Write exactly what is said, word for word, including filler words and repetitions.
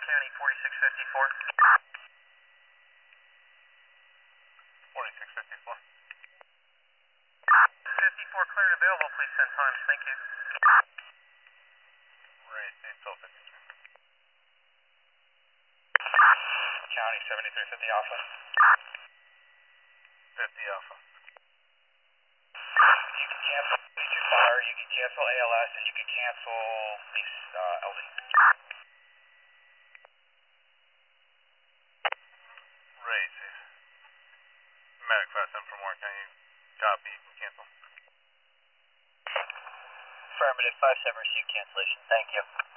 County, forty-six fifty-four. forty-six fifty-four. fifty-four clear and available, please send times, thank you. Right, twelve fifty-three. County, seventy-three fifty Alpha. fifty Alpha. You can cancel L two fire, you can cancel A L S, and you can cancel these uh, L D. Right, safe. Medic five seven from work, can you copy, you can cancel. Affirmative, five seven received cancellation, thank you.